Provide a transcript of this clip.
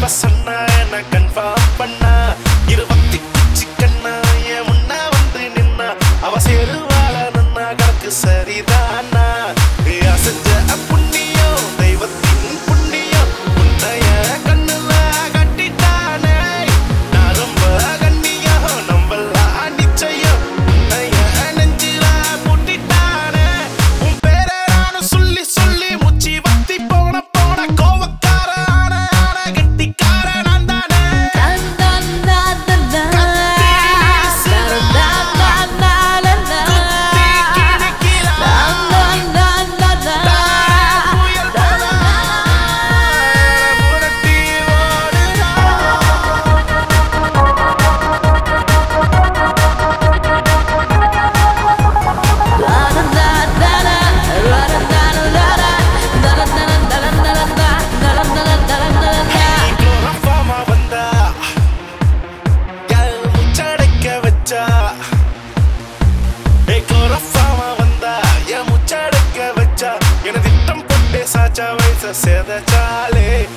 சொன்னா என்ன கன்ஃபார்ம் பண்ணா 20 குச்சி கண்ணா என் முன்ன வந்து நின்னா அவ சேருவாள நின்னா கணக்கு சரிதானா அசஞ்ச புண்ணியம் தெய்வத்தின் புண்ணியம் உன்னைய கண்ணுல கட்டிட்டானே நான் ரொம்ப கண்ணியம் நம்பலாம் நிச்சயம் உன்னைய நெஞ்சில பூட்டிட்டானே உன் பேரை நானும் சொல்லி சொல்லி முச்சி வத்தி போன கோவக்கார கெட்டிக்கார நான் தானே சாச்சா வயச சேதச்சாலே